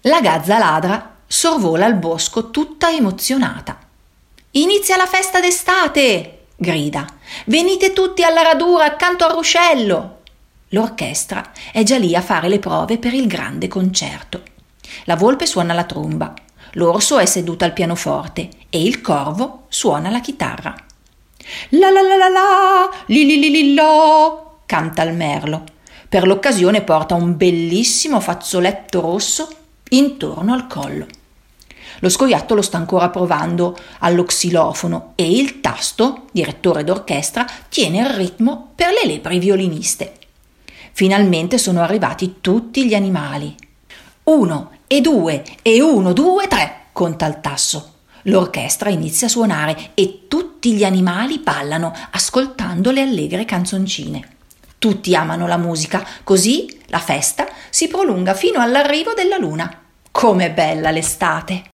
La gazza ladra sorvola il bosco tutta emozionata. «Inizia la festa d'estate!» grida. «Venite tutti alla radura accanto al ruscello!» L'orchestra è già lì a fare le prove per il grande concerto. La volpe suona la tromba, l'orso è seduto al pianoforte e il corvo suona la chitarra. «La la la la la, li li li li lo!» canta il merlo. Per l'occasione porta un bellissimo fazzoletto rosso intorno al collo. Lo scoiattolo sta ancora provando allo xilofono e il tasto, direttore d'orchestra, tiene il ritmo per le lepri violiniste. Finalmente sono arrivati tutti gli animali. 1 e 2 e 1, 2, 3 conta il tasso. L'orchestra inizia a suonare e tutti gli animali ballano ascoltando le allegre canzoncine. Tutti amano la musica, così la festa si prolunga fino all'arrivo della luna. Com'è bella l'estate!